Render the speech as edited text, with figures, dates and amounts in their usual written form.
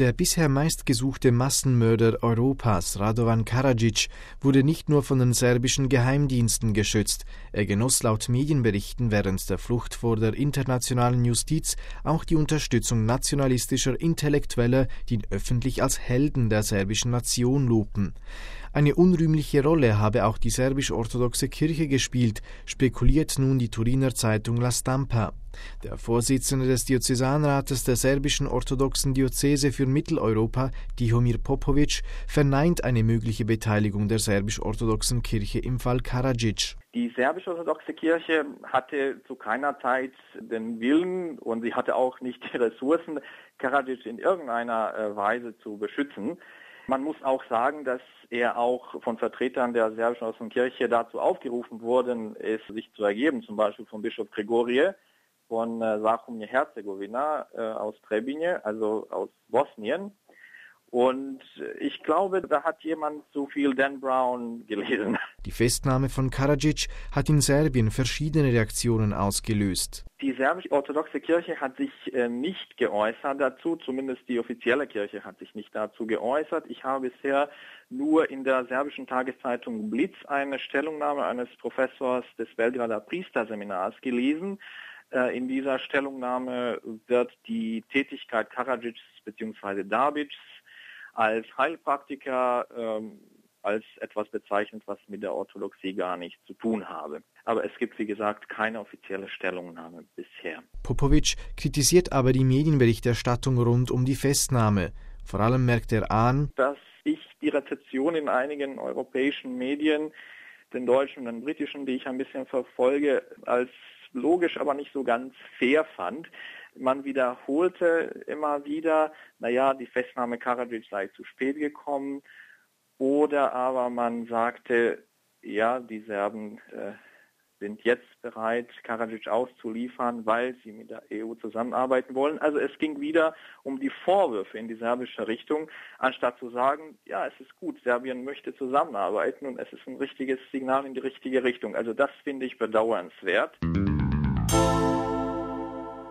Der bisher meistgesuchte Massenmörder Europas, Radovan Karadzic, wurde nicht nur von den serbischen Geheimdiensten geschützt. Er genoss laut Medienberichten während der Flucht vor der internationalen Justiz auch die Unterstützung nationalistischer Intellektueller, die ihn öffentlich als Helden der serbischen Nation lobten. Eine unrühmliche Rolle habe auch die serbisch-orthodoxe Kirche gespielt, spekuliert nun die Turiner Zeitung La Stampa. Der Vorsitzende des Diözesanrates der serbischen orthodoxen Diözese für Mitteleuropa, Tihomir Popovic, verneint eine mögliche Beteiligung der serbisch-orthodoxen Kirche im Fall Karadzic. Die serbisch-orthodoxe Kirche hatte zu keiner Zeit den Willen und sie hatte auch nicht die Ressourcen, Karadzic in irgendeiner Weise zu beschützen. Man muss auch sagen, dass er auch von Vertretern der serbischen Kirche dazu aufgerufen worden ist, sich zu ergeben, zum Beispiel von Bischof Gregorie von Sachum-Herzegowina aus Trebinje, also aus Bosnien. Und ich glaube, da hat jemand zu viel Dan Brown gelesen. Die Festnahme von Karadzic hat in Serbien verschiedene Reaktionen ausgelöst. Die serbisch-orthodoxe Kirche hat sich nicht geäußert dazu, zumindest die offizielle Kirche hat sich nicht dazu geäußert. Ich habe bisher nur in der serbischen Tageszeitung Blitz eine Stellungnahme eines Professors des Belgrader Priesterseminars gelesen. In dieser Stellungnahme wird die Tätigkeit Karadzics bzw. Dabics als Heilpraktiker als etwas bezeichnet, was mit der Orthodoxie gar nichts zu tun habe. Aber es gibt, wie gesagt, keine offizielle Stellungnahme bisher. Popovic kritisiert aber die Medienberichterstattung rund um die Festnahme. Vor allem merkt er an, dass ich die Rezeption in einigen europäischen Medien, den deutschen und den britischen, die ich ein bisschen verfolge, als logisch, aber nicht so ganz fair fand. Man wiederholte immer wieder, die Festnahme Karadzic sei zu spät gekommen. Oder aber man sagte, die Serben sind jetzt bereit, Karadzic auszuliefern, weil sie mit der EU zusammenarbeiten wollen. Also es ging wieder um die Vorwürfe in die serbische Richtung, anstatt zu sagen, es ist gut, Serbien möchte zusammenarbeiten und es ist ein richtiges Signal in die richtige Richtung. Also das finde ich bedauernswert.